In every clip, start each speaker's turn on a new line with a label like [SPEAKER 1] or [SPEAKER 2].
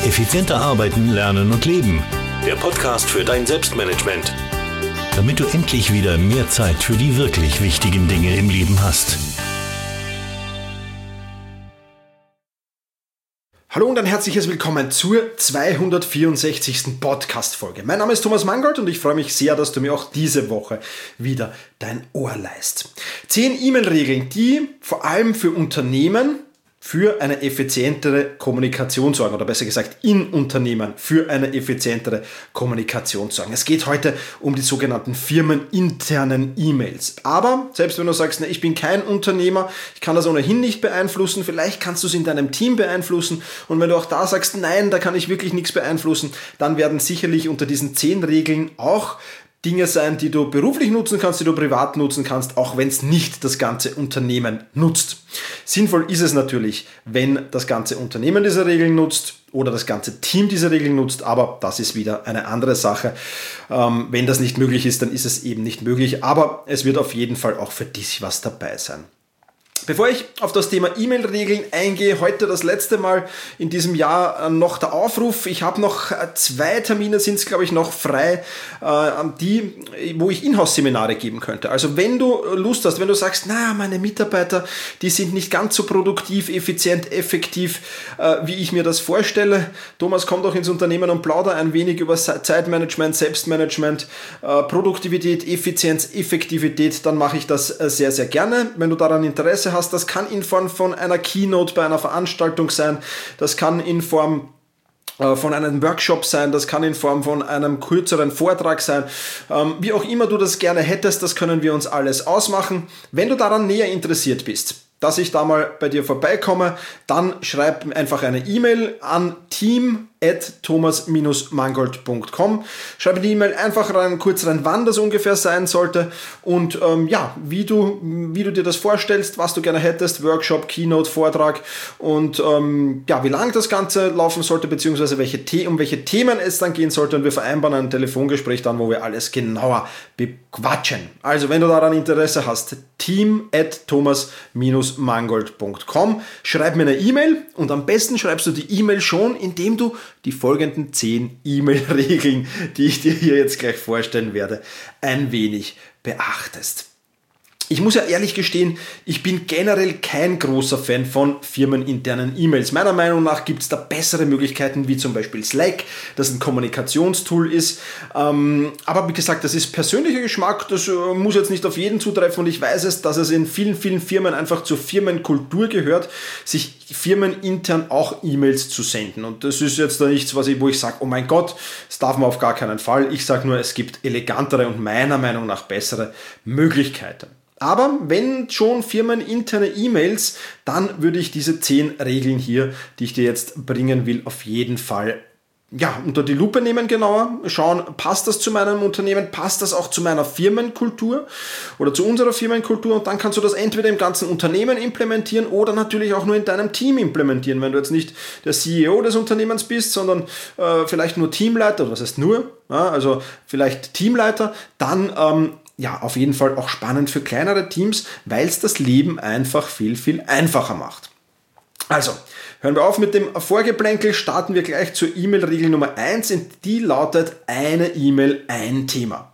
[SPEAKER 1] Effizienter arbeiten, lernen und leben. Der Podcast für dein Selbstmanagement. Damit du endlich wieder mehr Zeit für die wirklich wichtigen Dinge im Leben hast.
[SPEAKER 2] Hallo und ein herzliches Willkommen zur 264. Podcast-Folge. Mein Name ist Thomas Mangold und ich freue mich sehr, dass du mir auch diese Woche wieder dein Ohr leihst. 10 E-Mail-Regeln, die vor allem für Unternehmen für eine effizientere Kommunikation sorgen, oder besser gesagt in Unternehmen für eine effizientere Kommunikation sorgen. Es geht heute um die sogenannten firmeninternen E-Mails. Aber selbst wenn du sagst, ich bin kein Unternehmer, ich kann das ohnehin nicht beeinflussen, vielleicht kannst du es in deinem Team beeinflussen, und wenn du auch da sagst, nein, da kann ich wirklich nichts beeinflussen, dann werden sicherlich unter diesen 10 Regeln auch Dinge sein, die du beruflich nutzen kannst, die du privat nutzen kannst, auch wenn es nicht das ganze Unternehmen nutzt. Sinnvoll ist es natürlich, wenn das ganze Unternehmen diese Regeln nutzt oder das ganze Team diese Regeln nutzt, aber das ist wieder eine andere Sache. Wenn das nicht möglich ist, dann ist es eben nicht möglich, aber es wird auf jeden Fall auch für dich was dabei sein. Bevor ich auf das Thema E-Mail-Regeln eingehe, heute das letzte Mal in diesem Jahr noch der Aufruf. Ich habe noch 2 Termine, sind es glaube ich noch frei, wo ich Inhouse-Seminare geben könnte. Also wenn du Lust hast, wenn du sagst, meine Mitarbeiter, die sind nicht ganz so produktiv, effizient, effektiv, wie ich mir das vorstelle. Thomas, komm doch ins Unternehmen und plauder ein wenig über Zeitmanagement, Selbstmanagement, Produktivität, Effizienz, Effektivität, dann mache ich das sehr, sehr gerne. Wenn du daran Interesse hast, das kann in Form von einer Keynote bei einer Veranstaltung sein, das kann in Form von einem Workshop sein, das kann in Form von einem kürzeren Vortrag sein, wie auch immer du das gerne hättest, das können wir uns alles ausmachen. Wenn du daran näher interessiert bist, dass ich da mal bei dir vorbeikomme, dann schreib einfach eine E-Mail an team@thomas-mangold.com. Schreib in die E-Mail einfach kurz rein, wann das ungefähr sein sollte und wie du dir das vorstellst, was du gerne hättest, Workshop, Keynote, Vortrag und wie lang das Ganze laufen sollte, beziehungsweise um welche Themen es dann gehen sollte, und wir vereinbaren ein Telefongespräch dann, wo wir alles genauer bequatschen. Also wenn du daran Interesse hast, team@thomas-mangold.com. Schreib mir eine E-Mail und am besten schreibst du die E-Mail schon, indem du die folgenden 10 E-Mail-Regeln, die ich dir hier jetzt gleich vorstellen werde, ein wenig beachtest. Ich muss ja ehrlich gestehen, ich bin generell kein großer Fan von firmeninternen E-Mails. Meiner Meinung nach gibt es da bessere Möglichkeiten, wie zum Beispiel Slack, das ein Kommunikationstool ist. Aber wie gesagt, das ist persönlicher Geschmack, das muss jetzt nicht auf jeden zutreffen, und ich weiß es, dass es in vielen, vielen Firmen einfach zur Firmenkultur gehört, sich firmenintern auch E-Mails zu senden. Und das ist jetzt da nichts, wo ich sage, oh mein Gott, das darf man auf gar keinen Fall. Ich sage nur, es gibt elegantere und meiner Meinung nach bessere Möglichkeiten. Aber wenn schon firmeninterne E-Mails, dann würde ich diese 10 Regeln hier, die ich dir jetzt bringen will, auf jeden Fall unter die Lupe nehmen, genauer schauen, passt das zu meinem Unternehmen, passt das auch zu meiner Firmenkultur oder zu unserer Firmenkultur, und dann kannst du das entweder im ganzen Unternehmen implementieren oder natürlich auch nur in deinem Team implementieren. Wenn du jetzt nicht der CEO des Unternehmens bist, sondern vielleicht nur Teamleiter, oder was heißt nur, also vielleicht Teamleiter, dann auf jeden Fall auch spannend für kleinere Teams, weil es das Leben einfach viel, viel einfacher macht. Also, hören wir auf mit dem Vorgeplänkel, starten wir gleich zur E-Mail-Regel Nummer 1, und die lautet: eine E-Mail, ein Thema.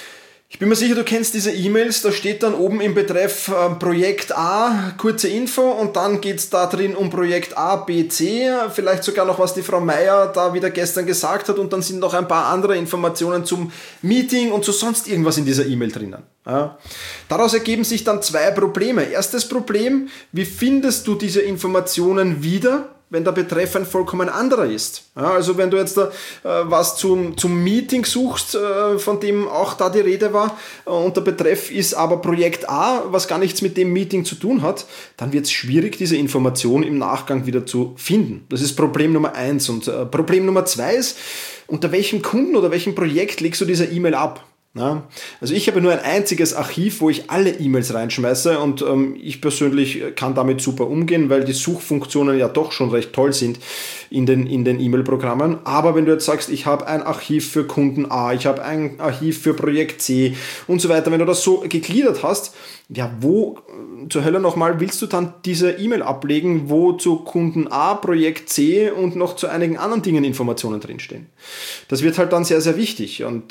[SPEAKER 2] Ich bin mir sicher, du kennst diese E-Mails, da steht dann oben im Betreff Projekt A, kurze Info, und dann geht es da drin um Projekt A, B, C, vielleicht sogar noch, was die Frau Meier da wieder gestern gesagt hat, und dann sind noch ein paar andere Informationen zum Meeting und zu sonst irgendwas in dieser E-Mail drinnen. Ja. Daraus ergeben sich dann 2 Probleme. Erstes Problem: wie findest du diese Informationen wieder, wenn der Betreff ein vollkommen anderer ist? Ja, also wenn du jetzt was zum Meeting suchst, von dem auch da die Rede war, und der Betreff ist aber Projekt A, was gar nichts mit dem Meeting zu tun hat, dann wird es schwierig, diese Information im Nachgang wieder zu finden. Das ist Problem Nummer 1. Und Problem Nummer 2 ist, unter welchem Kunden oder welchem Projekt legst du diese E-Mail ab? Ja, also ich habe nur ein einziges Archiv, wo ich alle E-Mails reinschmeiße und ich persönlich kann damit super umgehen, weil die Suchfunktionen ja doch schon recht toll sind in den E-Mail-Programmen. Aber wenn du jetzt sagst, ich habe ein Archiv für Kunden A, ich habe ein Archiv für Projekt C und so weiter, wenn du das so gegliedert hast, ja, wo zur Hölle nochmal willst du dann diese E-Mail ablegen, wo zu Kunden A, Projekt C und noch zu einigen anderen Dingen Informationen drinstehen? Das wird halt dann sehr, sehr wichtig und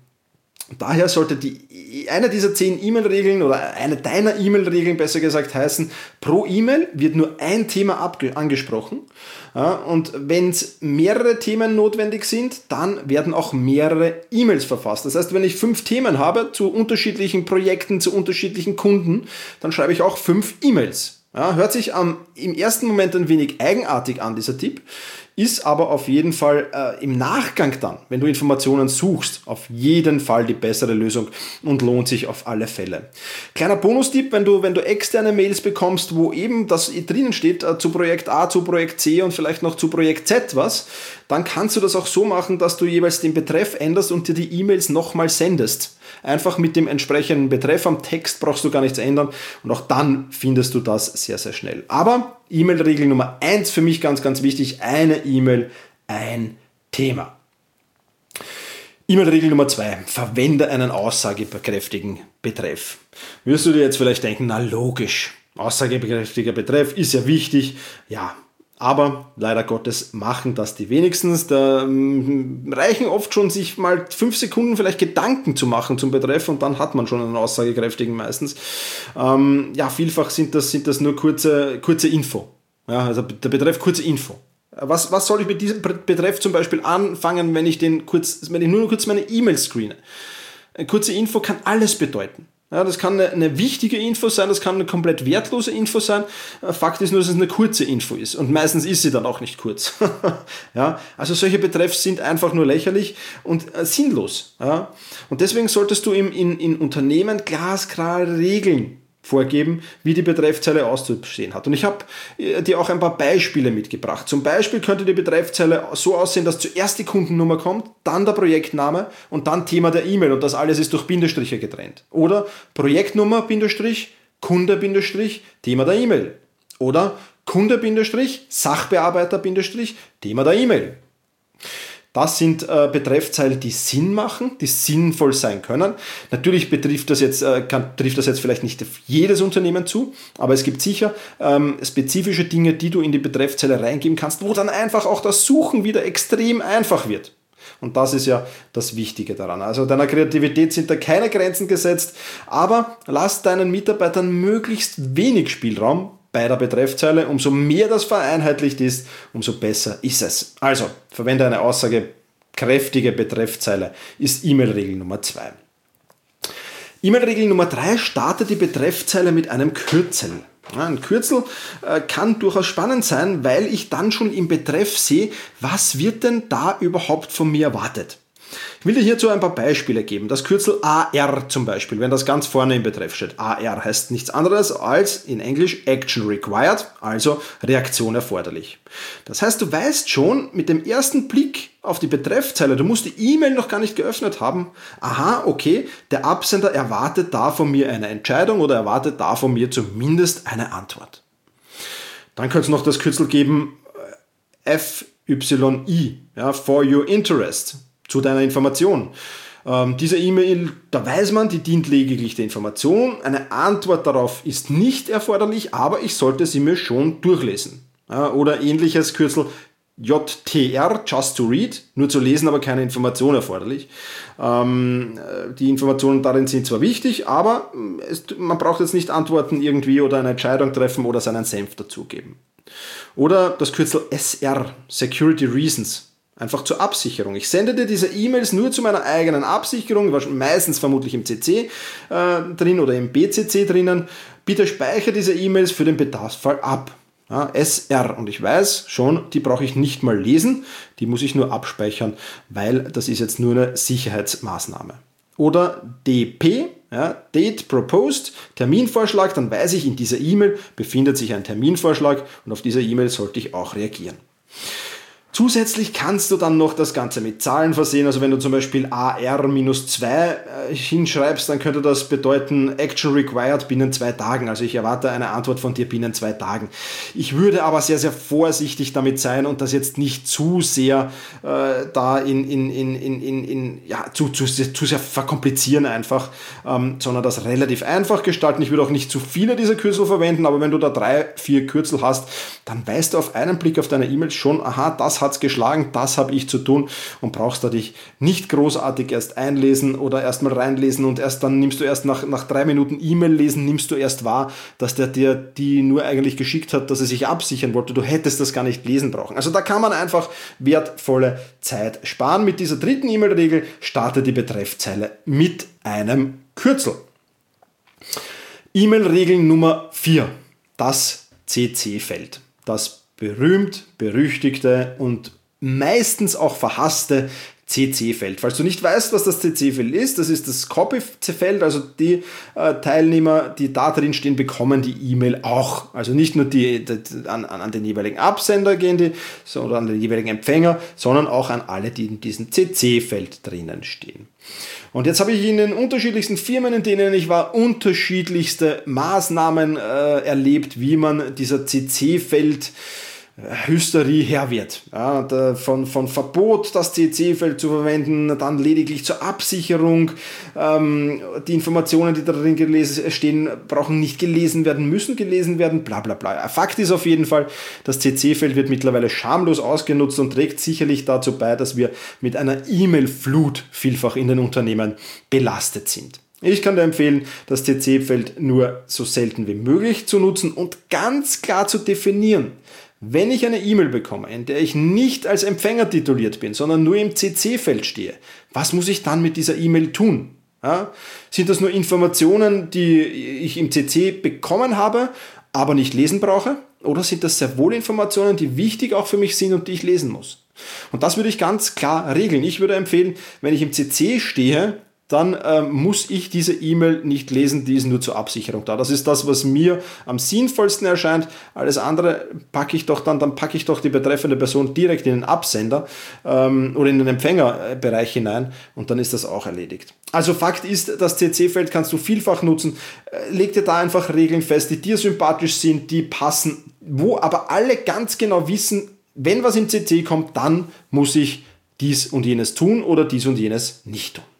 [SPEAKER 2] daher sollte eine dieser 10 E-Mail-Regeln oder eine deiner E-Mail-Regeln besser gesagt heißen, pro E-Mail wird nur ein Thema angesprochen. Ja, und wenn es mehrere Themen notwendig sind, dann werden auch mehrere E-Mails verfasst. Das heißt, wenn ich 5 Themen habe zu unterschiedlichen Projekten, zu unterschiedlichen Kunden, dann schreibe ich auch 5 E-Mails. Ja, hört sich im ersten Moment ein wenig eigenartig an, dieser Tipp, ist aber auf jeden Fall im Nachgang dann, wenn du Informationen suchst, auf jeden Fall die bessere Lösung und lohnt sich auf alle Fälle. Kleiner Bonustipp, wenn du externe Mails bekommst, wo eben das drinnen steht, zu Projekt A, zu Projekt C und vielleicht noch zu Projekt Z was, dann kannst du das auch so machen, dass du jeweils den Betreff änderst und dir die E-Mails nochmal sendest. Einfach mit dem entsprechenden Betreff am Text brauchst du gar nichts ändern und auch dann findest du das sehr, sehr schnell. Aber E-Mail-Regel Nummer 1 für mich ganz, ganz wichtig, eine E-Mail, ein Thema. E-Mail-Regel Nummer 2, verwende einen aussagekräftigen Betreff. Wirst du dir jetzt vielleicht denken, na logisch, aussagekräftiger Betreff ist ja wichtig, ja. Aber leider Gottes machen das die wenigstens. Da reichen oft schon, sich mal 5 Sekunden vielleicht Gedanken zu machen zum Betreff und dann hat man schon einen aussagekräftigen meistens. Vielfach sind das nur kurze Info. Ja, also der Betreff kurze Info. Was soll ich mit diesem Betreff zum Beispiel anfangen, wenn ich nur kurz meine E-Mail screene? Eine kurze Info kann alles bedeuten. Ja, das kann eine wichtige Info sein, das kann eine komplett wertlose Info sein. Fakt ist nur, dass es eine kurze Info ist. Und meistens ist sie dann auch nicht kurz. Ja, also solche Betreffs sind einfach nur lächerlich und sinnlos. Ja, und deswegen solltest du in Unternehmen glasklare Regeln vorgeben, wie die Betreffzeile auszusehen hat. Und ich habe dir auch ein paar Beispiele mitgebracht. Zum Beispiel könnte die Betreffzeile so aussehen, dass zuerst die Kundennummer kommt, dann der Projektname und dann Thema der E-Mail und das alles ist durch Bindestriche getrennt. Oder Projektnummer, Bindestrich, Kunde, Bindestrich, Thema der E-Mail. Oder Kunde, Bindestrich, Sachbearbeiter, Bindestrich, Thema der E-Mail. Das sind Betreffzeilen, die Sinn machen, die sinnvoll sein können. Natürlich trifft das jetzt vielleicht nicht auf jedes Unternehmen zu, aber es gibt sicher spezifische Dinge, die du in die Betreffzeile reingeben kannst, wo dann einfach auch das Suchen wieder extrem einfach wird. Und das ist ja das Wichtige daran. Also deiner Kreativität sind da keine Grenzen gesetzt, aber lass deinen Mitarbeitern möglichst wenig Spielraum bei der Betreffzeile. Umso mehr das vereinheitlicht ist, umso besser ist es. Also, verwende eine aussagekräftige Betreffzeile, ist E-Mail-Regel Nummer 2. E-Mail-Regel Nummer 3, starte die Betreffzeile mit einem Kürzel. Ja, ein Kürzel kann durchaus spannend sein, weil ich dann schon im Betreff sehe, was wird denn da überhaupt von mir erwartet. Ich will dir hierzu ein paar Beispiele geben. Das Kürzel AR zum Beispiel, wenn das ganz vorne im Betreff steht. AR heißt nichts anderes als in Englisch Action Required, also Reaktion erforderlich. Das heißt, du weißt schon mit dem ersten Blick auf die Betreffzeile, du musst die E-Mail noch gar nicht geöffnet haben. Aha, okay, der Absender erwartet da von mir eine Entscheidung oder erwartet da von mir zumindest eine Antwort. Dann könnte es noch das Kürzel geben FYI, ja, for your interest. Zu deiner Information. Diese E-Mail, da weiß man, die dient lediglich der Information. Eine Antwort darauf ist nicht erforderlich, aber ich sollte sie mir schon durchlesen. Oder ähnliches Kürzel JTR, just to read, nur zu lesen, aber keine Information erforderlich. Die Informationen darin sind zwar wichtig, aber man braucht jetzt nicht antworten irgendwie oder eine Entscheidung treffen oder seinen Senf dazugeben. Oder das Kürzel SR, Security Reasons. Einfach zur Absicherung. Ich sende dir diese E-Mails nur zu meiner eigenen Absicherung, meistens vermutlich im CC drin oder im BCC drinnen. Bitte speichere diese E-Mails für den Bedarfsfall ab. Ja, SR. Und ich weiß schon, die brauche ich nicht mal lesen, die muss ich nur abspeichern, weil das ist jetzt nur eine Sicherheitsmaßnahme. Oder DP, ja, Date Proposed, Terminvorschlag, dann weiß ich, in dieser E-Mail befindet sich ein Terminvorschlag und auf diese E-Mail sollte ich auch reagieren. Zusätzlich kannst du dann noch das Ganze mit Zahlen versehen. Also wenn du zum Beispiel AR-2 hinschreibst, dann könnte das bedeuten Action required binnen 2 Tagen. Also ich erwarte eine Antwort von dir binnen 2 Tagen. Ich würde aber sehr, sehr vorsichtig damit sein und das jetzt nicht zu sehr zu sehr verkomplizieren einfach, sondern das relativ einfach gestalten. Ich würde auch nicht zu viele dieser Kürzel verwenden, aber wenn du da 3, 4 Kürzel hast, dann weißt du auf einen Blick auf deine E-Mails schon, aha, das hat's geschlagen, das habe ich zu tun und brauchst da dich nicht großartig erst einlesen oder erst mal reinlesen und erst dann nimmst du erst nach 3 Minuten E-Mail lesen, nimmst du erst wahr, dass der dir die nur eigentlich geschickt hat, dass er sich absichern wollte. Du hättest das gar nicht lesen brauchen. Also da kann man einfach wertvolle Zeit sparen. Mit dieser 3. E-Mail-Regel starte die Betreffzeile mit einem Kürzel. E-Mail-Regel Nummer 4, das CC-Feld. Das berühmt-berüchtigte und meistens auch verhasste CC-Feld. Falls du nicht weißt, was das CC-Feld ist, das ist das Copy-Feld, also die Teilnehmer, die da drin stehen, bekommen die E-Mail auch. Also nicht nur an den jeweiligen Absender gehen die, oder an den jeweiligen Empfänger, sondern auch an alle, die in diesem CC-Feld drinnen stehen. Und jetzt habe ich in den unterschiedlichsten Firmen, in denen ich war, unterschiedlichste Maßnahmen erlebt, wie man dieser CC-Feld Hysterie Herr wird. Ja, von Verbot, das CC-Feld zu verwenden, dann lediglich zur Absicherung. Die Informationen, die darin stehen, brauchen nicht gelesen werden, müssen gelesen werden, bla bla bla. Fakt ist auf jeden Fall, das CC-Feld wird mittlerweile schamlos ausgenutzt und trägt sicherlich dazu bei, dass wir mit einer E-Mail-Flut vielfach in den Unternehmen belastet sind. Ich kann dir empfehlen, das CC-Feld nur so selten wie möglich zu nutzen und ganz klar zu definieren. Wenn ich eine E-Mail bekomme, in der ich nicht als Empfänger tituliert bin, sondern nur im CC-Feld stehe, was muss ich dann mit dieser E-Mail tun? Ja? Sind das nur Informationen, die ich im CC bekommen habe, aber nicht lesen brauche? Oder sind das sehr wohl Informationen, die wichtig auch für mich sind und die ich lesen muss? Und das würde ich ganz klar regeln. Ich würde empfehlen, wenn ich im CC stehe, dann muss ich diese E-Mail nicht lesen, die ist nur zur Absicherung da. Das ist das, was mir am sinnvollsten erscheint. Alles andere packe ich doch dann packe ich doch die betreffende Person direkt in den Absender oder in den Empfängerbereich hinein und dann ist das auch erledigt. Also Fakt ist, das CC-Feld kannst du vielfach nutzen. Leg dir da einfach Regeln fest, die dir sympathisch sind, die passen, wo aber alle ganz genau wissen, wenn was im CC kommt, dann muss ich dies und jenes tun oder dies und jenes nicht tun.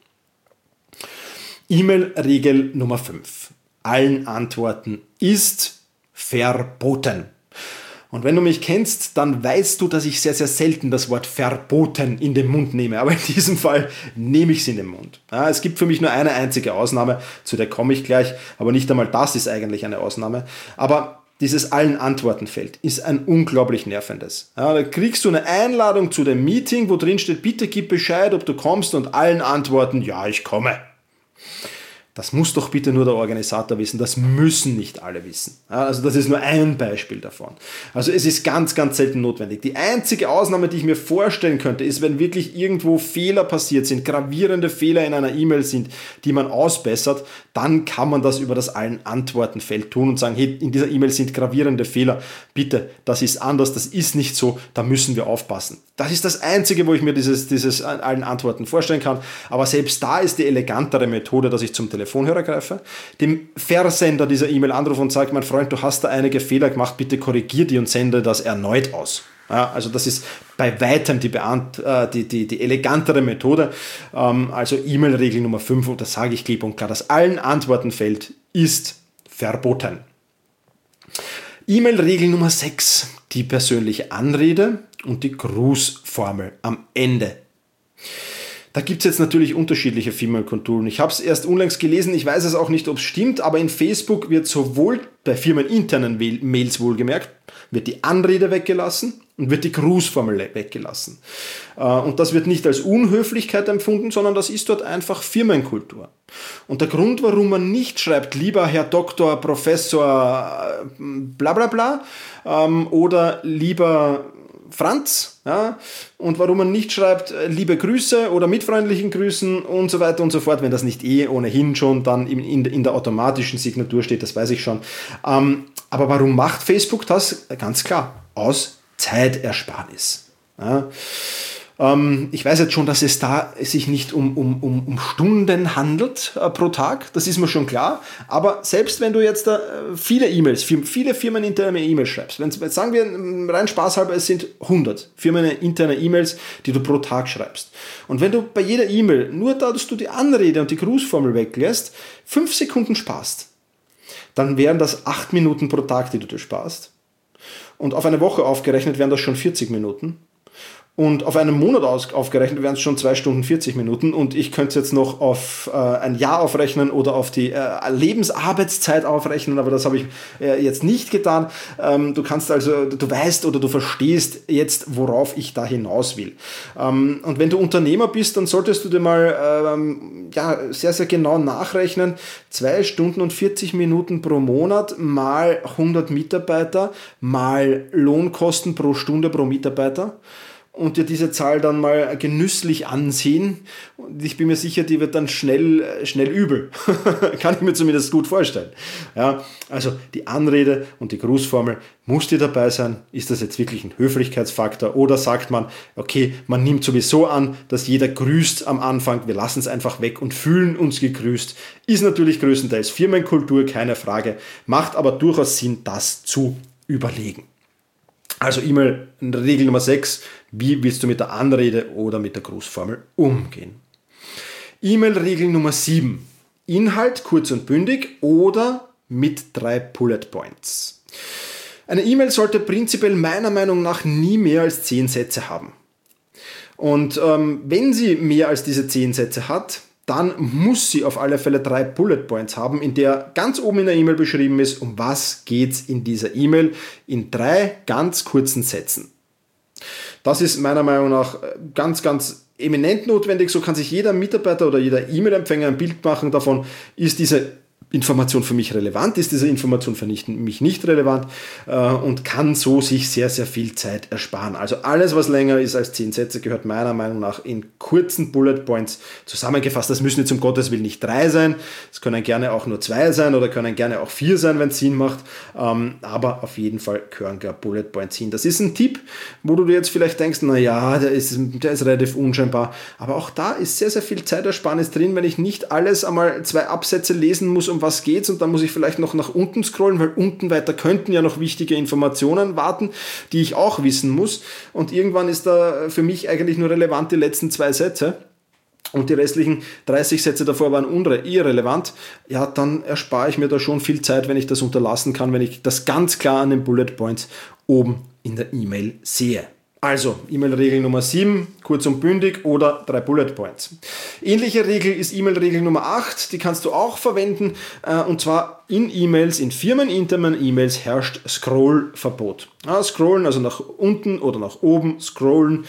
[SPEAKER 2] E-Mail-Regel Nummer 5. Allen Antworten ist verboten. Und wenn du mich kennst, dann weißt du, dass ich sehr, sehr selten das Wort verboten in den Mund nehme. Aber in diesem Fall nehme ich es in den Mund. Ja, es gibt für mich nur eine einzige Ausnahme, zu der komme ich gleich. Aber nicht einmal das ist eigentlich eine Ausnahme. Aber dieses allen Antworten-Feld ist ein unglaublich nervendes. Ja, da kriegst du eine Einladung zu dem Meeting, wo drin steht, bitte gib Bescheid, ob du kommst und allen antworten, ja, ich komme. Das muss doch bitte nur der Organisator wissen, das müssen nicht alle wissen. Ja, also das ist nur ein Beispiel davon. Also es ist ganz, ganz selten notwendig. Die einzige Ausnahme, die ich mir vorstellen könnte, ist, wenn wirklich irgendwo Fehler passiert sind, gravierende Fehler in einer E-Mail sind, die man ausbessert, dann kann man das über das Allen-Antworten-Feld tun und sagen, hey, in dieser E-Mail sind gravierende Fehler, bitte, das ist anders, das ist nicht so, da müssen wir aufpassen. Das ist das Einzige, wo ich mir dieses allen Antworten vorstellen kann. Aber selbst da ist die elegantere Methode, dass ich zum Telefonhörer greife, dem Versender dieser E-Mail anrufe und sage, mein Freund, du hast da einige Fehler gemacht, bitte korrigier die und sende das erneut aus. Ja, also das ist bei weitem die elegantere Methode. Also E-Mail-Regel Nummer 5, und das sage ich klipp und klar, das allen Antworten-Feld ist verboten. E-Mail-Regel Nummer 6, die persönliche Anrede und die Grußformel am Ende. Da gibt es jetzt natürlich unterschiedliche Firmenkulturen. Ich habe es erst unlängst gelesen, ich weiß es auch nicht, ob es stimmt, aber in Facebook wird sowohl bei firmeninternen Mails wohlgemerkt, wird die Anrede weggelassen und wird die Grußformel weggelassen. Und das wird nicht als Unhöflichkeit empfunden, sondern das ist dort einfach Firmenkultur. Und der Grund, warum man nicht schreibt, lieber Herr Doktor, Professor, bla bla bla, oder lieber Franz, ja, und warum man nicht schreibt, liebe Grüße oder mit freundlichen Grüßen und so weiter und so fort, wenn das nicht ohnehin schon dann in der automatischen Signatur steht, das weiß ich schon. Aber warum macht Facebook das? Ganz klar, aus Zeitersparnis. Ja. Ich weiß jetzt schon, dass es da sich nicht um Stunden handelt pro Tag, das ist mir schon klar, aber selbst wenn du jetzt viele E-Mails, viele firmeninterne E-Mails schreibst, wenn sagen wir rein spaßhalber, es sind 100 firmeninterne E-Mails, die du pro Tag schreibst, und wenn du bei jeder E-Mail nur da, dass du die Anrede und die Grußformel weglässt, 5 Sekunden sparst, dann wären das 8 Minuten pro Tag, die du dir sparst, und auf eine Woche aufgerechnet wären das schon 40 Minuten. Und auf einen Monat aufgerechnet wären es schon 2 Stunden 40 Minuten, und ich könnte es jetzt noch auf ein Jahr aufrechnen oder auf die Lebensarbeitszeit aufrechnen, aber das habe ich jetzt nicht getan. Du kannst also, du weißt oder du verstehst jetzt, worauf ich da hinaus will. Und wenn du Unternehmer bist, dann solltest du dir mal sehr, sehr genau nachrechnen, 2 Stunden und 40 Minuten pro Monat mal 100 Mitarbeiter mal Lohnkosten pro Stunde pro Mitarbeiter. Und dir diese Zahl dann mal genüsslich ansehen. Und ich bin mir sicher, die wird dann schnell übel. Kann ich mir zumindest gut vorstellen. Ja, also die Anrede und die Grußformel muss dir dabei sein. Ist das jetzt wirklich ein Höflichkeitsfaktor? Oder sagt man, okay, man nimmt sowieso an, dass jeder grüßt am Anfang. Wir lassen es einfach weg und fühlen uns gegrüßt. Ist natürlich größtenteils Firmenkultur, keine Frage. Macht aber durchaus Sinn, das zu überlegen. Also E-Mail-Regel Nummer 6, wie willst du mit der Anrede oder mit der Grußformel umgehen? E-Mail-Regel Nummer 7, Inhalt kurz und bündig oder mit 3 Bullet Points. Eine E-Mail sollte prinzipiell meiner Meinung nach nie mehr als 10 Sätze haben. Und wenn sie mehr als diese 10 Sätze hat, dann muss sie auf alle Fälle 3 Bullet Points haben, in der ganz oben in der E-Mail beschrieben ist, um was geht's in dieser E-Mail, in 3 ganz kurzen Sätzen. Das ist meiner Meinung nach ganz, ganz eminent notwendig. So kann sich jeder Mitarbeiter oder jeder E-Mail-Empfänger ein Bild machen davon, ist diese Information für mich relevant, ist diese Information für mich nicht relevant, und kann so sich sehr, sehr viel Zeit ersparen. Also alles, was länger ist als 10 Sätze, gehört meiner Meinung nach in kurzen Bullet Points zusammengefasst. Das müssen jetzt um Gottes Willen nicht 3 sein, es können gerne auch nur 2 sein oder können gerne auch 4 sein, wenn es Sinn macht, aber auf jeden Fall gehören gar Bullet Points hin. Das ist ein Tipp, wo du dir jetzt vielleicht denkst, naja, der ist relativ unscheinbar, aber auch da ist sehr, sehr viel Zeitersparnis drin, wenn ich nicht alles einmal 2 Absätze lesen muss, um was geht's, und dann muss ich vielleicht noch nach unten scrollen, weil unten weiter könnten ja noch wichtige Informationen warten, die ich auch wissen muss, und irgendwann ist da für mich eigentlich nur relevant die letzten 2 Sätze und die restlichen 30 Sätze davor waren irrelevant. Ja, dann erspare ich mir da schon viel Zeit, wenn ich das unterlassen kann, wenn ich das ganz klar an den Bullet Points oben in der E-Mail sehe. Also, E-Mail-Regel Nummer 7, kurz und bündig oder 3 Bullet Points. Ähnliche Regel ist E-Mail-Regel Nummer 8, die kannst du auch verwenden, und zwar in E-Mails, in firmeninternen E-Mails herrscht Scrollverbot. Scrollen, also nach unten oder nach oben, scrollen,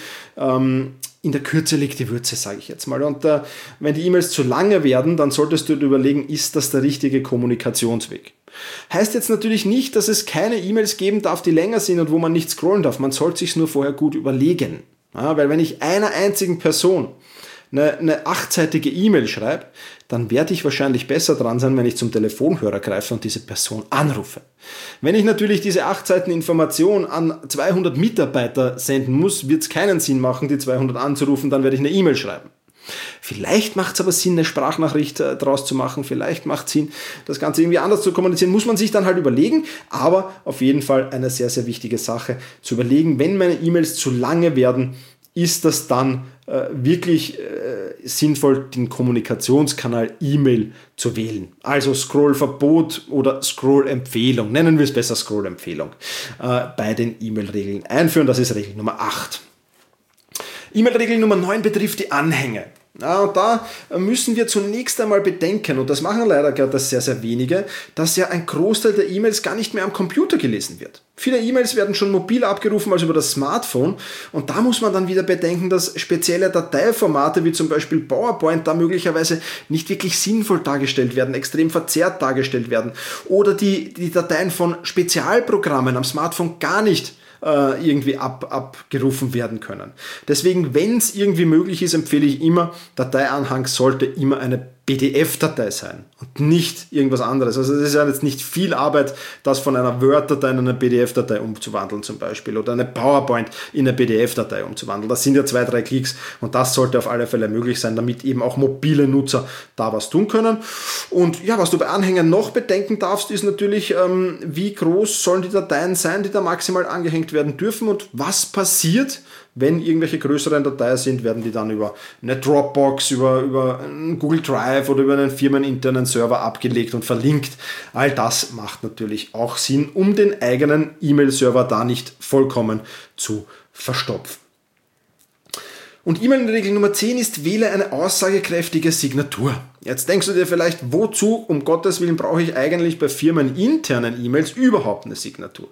[SPEAKER 2] in der Kürze liegt die Würze, sage ich jetzt mal. Und wenn die E-Mails zu lange werden, dann solltest du dir überlegen, ist das der richtige Kommunikationsweg? Heißt jetzt natürlich nicht, dass es keine E-Mails geben darf, die länger sind und wo man nicht scrollen darf. Man sollte sich nur vorher gut überlegen. Ja, weil wenn ich einer einzigen Person eine 8-seitige E-Mail schreibe, dann werde ich wahrscheinlich besser dran sein, wenn ich zum Telefonhörer greife und diese Person anrufe. Wenn ich natürlich diese 8 Seiten Information an 200 Mitarbeiter senden muss, wird es keinen Sinn machen, die 200 anzurufen, dann werde ich eine E-Mail schreiben. Vielleicht macht es aber Sinn, eine Sprachnachricht draus zu machen, vielleicht macht es Sinn, das Ganze irgendwie anders zu kommunizieren, muss man sich dann halt überlegen, aber auf jeden Fall eine sehr, sehr wichtige Sache, zu überlegen, wenn meine E-Mails zu lange werden, ist das dann wirklich sinnvoll, den Kommunikationskanal E-Mail zu wählen. Also Scrollverbot oder Scrollempfehlung, nennen wir es besser Scrollempfehlung, bei den E-Mail-Regeln einführen. Das ist Regel Nummer 8. E-Mail-Regel Nummer 9 betrifft die Anhänge. Ja, und da müssen wir zunächst einmal bedenken, und das machen leider gerade sehr, sehr wenige, dass ja ein Großteil der E-Mails gar nicht mehr am Computer gelesen wird. Viele E-Mails werden schon mobil abgerufen, also über das Smartphone, und da muss man dann wieder bedenken, dass spezielle Dateiformate wie zum Beispiel PowerPoint da möglicherweise nicht wirklich sinnvoll dargestellt werden, extrem verzerrt dargestellt werden, oder die Dateien von Spezialprogrammen am Smartphone gar nicht irgendwie abgerufen werden können. Deswegen, wenn es irgendwie möglich ist, empfehle ich immer, Dateianhang sollte immer eine PDF-Datei sein und nicht irgendwas anderes. Also es ist ja jetzt nicht viel Arbeit, das von einer Word-Datei in eine PDF-Datei umzuwandeln zum Beispiel oder eine PowerPoint in eine PDF-Datei umzuwandeln. Das sind ja 2-3 Klicks und das sollte auf alle Fälle möglich sein, damit eben auch mobile Nutzer da was tun können. Und ja, was du bei Anhängern noch bedenken darfst, ist natürlich, wie groß sollen die Dateien sein, die da maximal angehängt werden dürfen und was passiert, wenn irgendwelche größeren Dateien sind, werden die dann über eine Dropbox, über einen Google Drive oder über einen firmeninternen Server abgelegt und verlinkt. All das macht natürlich auch Sinn, um den eigenen E-Mail-Server da nicht vollkommen zu verstopfen. Und E-Mail-Regel Nummer 10 ist, wähle eine aussagekräftige Signatur. Jetzt denkst du dir vielleicht, wozu, um Gottes Willen, brauche ich eigentlich bei firmeninternen E-Mails überhaupt eine Signatur?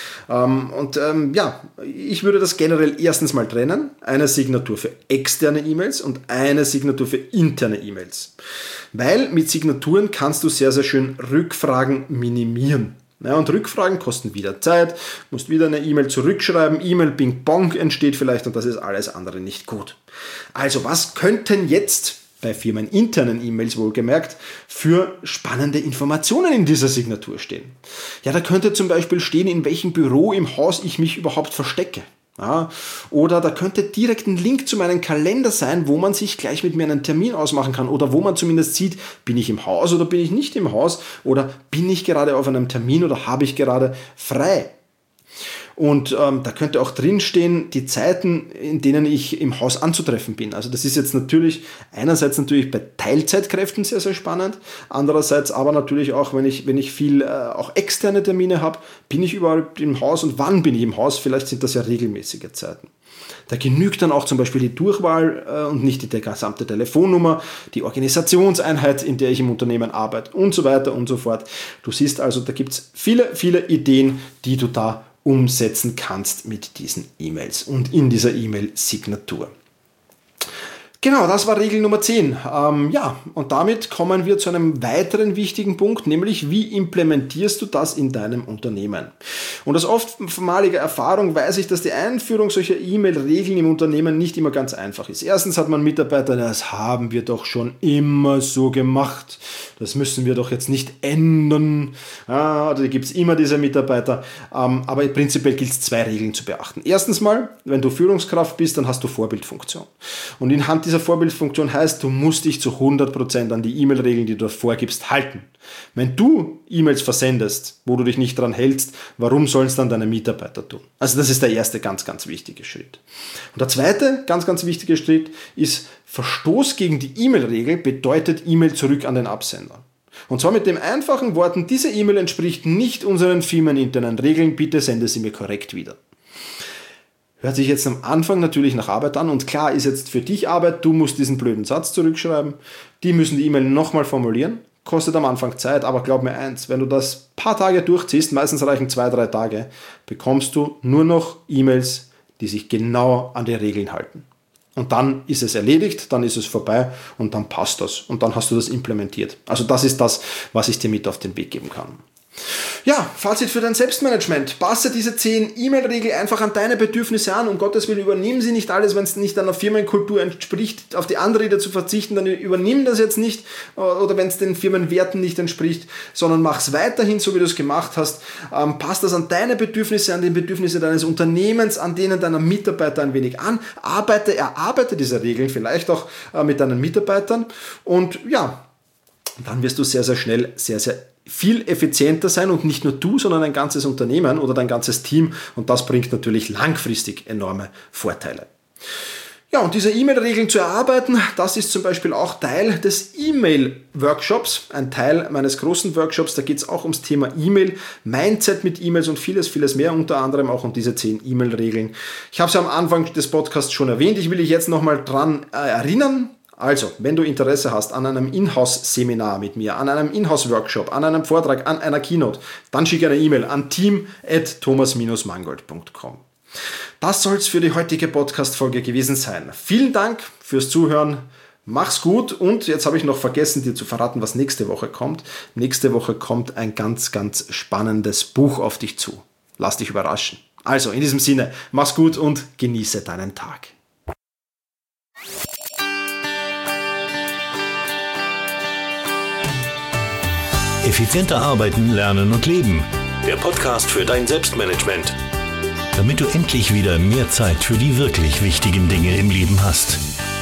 [SPEAKER 2] Ich würde das generell erstens mal trennen. Eine Signatur für externe E-Mails und eine Signatur für interne E-Mails. Weil mit Signaturen kannst du sehr, sehr schön Rückfragen minimieren. Ja, und Rückfragen kosten wieder Zeit, musst wieder eine E-Mail zurückschreiben, E-Mail-Ping-Pong entsteht vielleicht und das ist alles andere nicht gut. Also was könnten jetzt bei firmeninternen E-Mails wohlgemerkt für spannende Informationen in dieser Signatur stehen? Ja, da könnte zum Beispiel stehen, in welchem Büro im Haus ich mich überhaupt verstecke. Ja, oder da könnte direkt ein Link zu meinem Kalender sein, wo man sich gleich mit mir einen Termin ausmachen kann oder wo man zumindest sieht, bin ich im Haus oder bin ich nicht im Haus oder bin ich gerade auf einem Termin oder habe ich gerade frei. Und da könnte auch drinstehen, die Zeiten, in denen ich im Haus anzutreffen bin. Also das ist jetzt natürlich einerseits natürlich bei Teilzeitkräften sehr, sehr spannend. Andererseits aber natürlich auch, wenn ich viel auch externe Termine habe, bin ich überall im Haus und wann bin ich im Haus? Vielleicht sind das ja regelmäßige Zeiten. Da genügt dann auch zum Beispiel die Durchwahl und nicht die gesamte Telefonnummer, die Organisationseinheit, in der ich im Unternehmen arbeite und so weiter und so fort. Du siehst also, da gibt es viele, viele Ideen, die du da umsetzen kannst mit diesen E-Mails und in dieser E-Mail-Signatur. Genau, das war Regel Nummer 10. Und damit kommen wir zu einem weiteren wichtigen Punkt, nämlich wie implementierst du das in deinem Unternehmen? Und aus oftmaliger Erfahrung weiß ich, dass die Einführung solcher E-Mail-Regeln im Unternehmen nicht immer ganz einfach ist. Erstens hat man Mitarbeiter, das haben wir doch schon immer so gemacht. Das müssen wir doch jetzt nicht ändern. Da gibt es immer diese Mitarbeiter. Aber prinzipiell gilt es 2 Regeln zu beachten. Erstens mal, wenn du Führungskraft bist, dann hast du Vorbildfunktion. Und in Hand dieser Vorbildfunktion heißt, du musst dich zu 100% an die E-Mail-Regeln, die du vorgibst, halten. Wenn du E-Mails versendest, wo du dich nicht dran hältst, warum sollen es dann deine Mitarbeiter tun? Also das ist der erste ganz, ganz wichtige Schritt. Und der zweite ganz, ganz wichtige Schritt ist, Verstoß gegen die E-Mail-Regel bedeutet E-Mail zurück an den Absender. Und zwar mit den einfachen Worten, diese E-Mail entspricht nicht unseren firmeninternen Regeln, bitte sende sie mir korrekt wieder. Hört sich jetzt am Anfang natürlich nach Arbeit an und klar ist jetzt für dich Arbeit, du musst diesen blöden Satz zurückschreiben, die müssen die E-Mail nochmal formulieren, kostet am Anfang Zeit, aber glaub mir eins, wenn du das paar Tage durchziehst, meistens reichen 2-3 Tage, bekommst du nur noch E-Mails, die sich genau an die Regeln halten. Und dann ist es erledigt, dann ist es vorbei und dann passt das und dann hast du das implementiert. Also das ist das, was ich dir mit auf den Weg geben kann. Ja, Fazit für dein Selbstmanagement. Passe diese 10 E-Mail-Regeln einfach an deine Bedürfnisse an. Um Gottes Willen, übernehmen sie nicht alles, wenn es nicht deiner Firmenkultur entspricht, auf die andere wieder zu verzichten, dann übernimm das jetzt nicht oder wenn es den Firmenwerten nicht entspricht, sondern mach es weiterhin so, wie du es gemacht hast. Pass das an deine Bedürfnisse, an die Bedürfnisse deines Unternehmens, an denen deiner Mitarbeiter ein wenig an. Erarbeite diese Regeln vielleicht auch mit deinen Mitarbeitern und ja, dann wirst du sehr, sehr schnell, sehr, sehr viel effizienter sein und nicht nur du, sondern ein ganzes Unternehmen oder dein ganzes Team und das bringt natürlich langfristig enorme Vorteile. Ja, und diese E-Mail-Regeln zu erarbeiten, das ist zum Beispiel auch Teil des E-Mail-Workshops, ein Teil meines großen Workshops, da geht es auch ums Thema E-Mail, Mindset mit E-Mails und vieles, vieles mehr, unter anderem auch um diese 10 E-Mail-Regeln. Ich habe es am Anfang des Podcasts schon erwähnt, ich will dich jetzt nochmal dran erinnern. Also, wenn du Interesse hast an einem Inhouse-Seminar mit mir, an einem Inhouse-Workshop, an einem Vortrag, an einer Keynote, dann schicke eine E-Mail an team@thomas-mangold.com. Das soll es für die heutige Podcast-Folge gewesen sein. Vielen Dank fürs Zuhören. Mach's gut und jetzt habe ich noch vergessen, dir zu verraten, was nächste Woche kommt. Nächste Woche kommt ein ganz, ganz spannendes Buch auf dich zu. Lass dich überraschen. Also, in diesem Sinne, mach's gut und genieße deinen Tag.
[SPEAKER 1] Effizienter arbeiten, lernen und leben. Der Podcast für dein Selbstmanagement. Damit du endlich wieder mehr Zeit für die wirklich wichtigen Dinge im Leben hast.